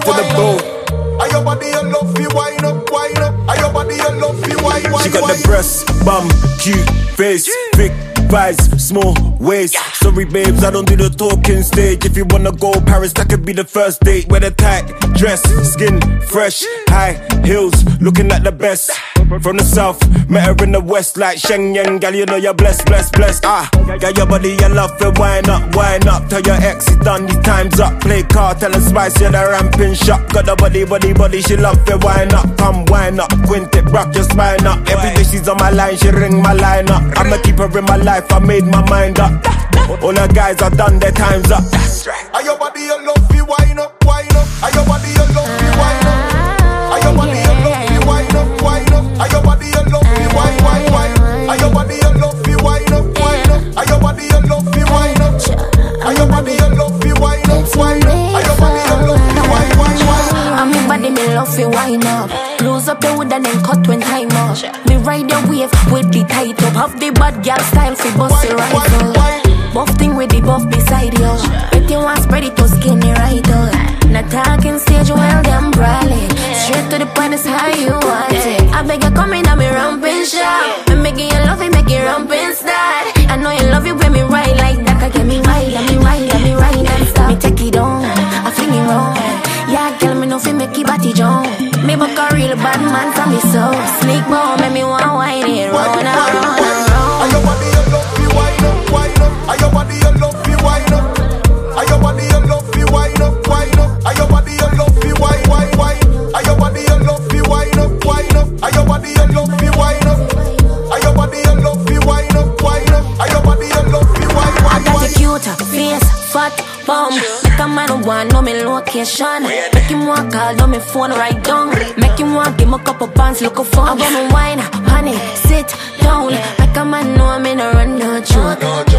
to the bone. Are your body you love you wine up, wine up. Are your body you love you wine, wine. She got the breast, bum, cute face, big vibes, small waist. Sorry babes, I don't do the talking stage. If you wanna go Paris, that could be the first date. Wear the tight dress, skin fresh, high heels, looking like the best. From the south, met her in the west like Shenyang. Gal, you know you're blessed, blessed, blessed. Got your body, you love it, wine up, wine up. Tell your ex he's done, the time's up. Play card, tell her spice, you're the ramping shot. Got the body, body, body, she love it, wine up. Come wine up, quint it, rock your spine up. Every day she's on my line, she ring my line up. I'ma keep her in my life, I made my mind up. All the guys have done their time's up. Are your body you love you wine up, wine up. Are your body you love you wine up. Are your body you love you wine up, wine up. Are your body you love you wine, wine, wine. Are your body you love you wine up, wine up. Are your body you love you wine up. Are your body you love you wine up, wine up. Are your body you love you wine, wine, wine. I'm your body, me love you wine up. Close up your wood and then cut when time up. Me ride the wave with the tight up. Have the bad girl style fi bust it right up. Buff thing with the buff beside you. If you want spread it to skinny right up. Not talking stage while them brawling. Straight to the point is how you want it. I beg you come in and me ramping shop. I'm making you love it, make it ramping start. I know you love it when me ride like that. I get me wild, let me ride, let me ride and stop. Me take it on, I fling it wrong. Yeah, girl, me know fi make it body jump. Me book a real bad man from me soul. Sneak bomb, make me want wine it round and round and round. Are your body you love you wine up, wine up. Are your body you love you wine up. Are your body you love you wine up, wine up. Are your body you love you wine, wine, wine. Are your body you love you wine up, wine up. Are your body you love you wine up. Are your body you love you wine up, wine up. Are your body you love you wine, wine, wine. I got a cute face, fat bum. Make a man want know me location. Make him want call, know me phone right down. Make him want give me a couple pants, look a phone. I want me wine, honey, sit down. Make a man know I'm in a run, no joke.